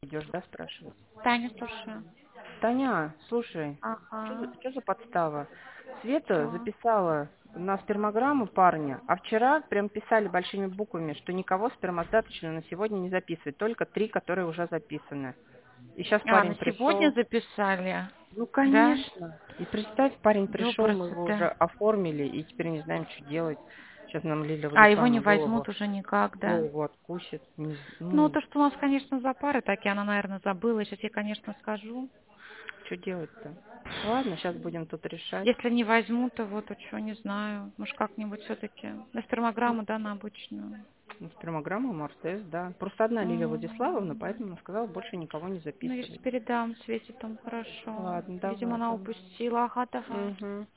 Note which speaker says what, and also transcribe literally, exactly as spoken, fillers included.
Speaker 1: Идешь, да, спрашивать?
Speaker 2: Таня, слушаю.
Speaker 1: Таня, слушай, что
Speaker 2: Ага.
Speaker 1: за, чё за подстава? Света
Speaker 2: Что?
Speaker 1: записала на спермограмму парня, а вчера прям писали большими буквами, что никого спермостаточно на сегодня не записывать, только три, которые уже записаны. И сейчас
Speaker 2: А, на
Speaker 1: парень
Speaker 2: сегодня
Speaker 1: пришел.
Speaker 2: записали?
Speaker 1: Ну,
Speaker 2: Да?
Speaker 1: конечно. И представь, парень пришел, мы
Speaker 2: Ёбрасы
Speaker 1: его уже
Speaker 2: ты.
Speaker 1: оформили, и теперь не знаем, что делать. Сейчас нам Лиля
Speaker 2: А, его
Speaker 1: влетла
Speaker 2: не
Speaker 1: на голову,
Speaker 2: возьмут уже никак, да?
Speaker 1: голову откусит. Не з-
Speaker 2: Ну,
Speaker 1: ну,
Speaker 2: то, что у нас, конечно, за пары такие, она, наверное, забыла. Сейчас я, конечно, скажу.
Speaker 1: что делать-то? Ладно, сейчас будем тут решать.
Speaker 2: Если не возьмут, то вот, что, не знаю. Может, как-нибудь все-таки на спермограмму, да, на обычную.
Speaker 1: Ну, спермограмма, МРТС, да. Просто одна Лилия Владиславовна,
Speaker 2: М.
Speaker 1: поэтому она сказала больше никого не
Speaker 2: Ну, я сейчас
Speaker 1: записывать.
Speaker 2: передам Свете там, хорошо.
Speaker 1: Ладно,
Speaker 2: Видимо,
Speaker 1: давай
Speaker 2: она
Speaker 1: там.
Speaker 2: упустила. Ага, давай.
Speaker 1: Угу.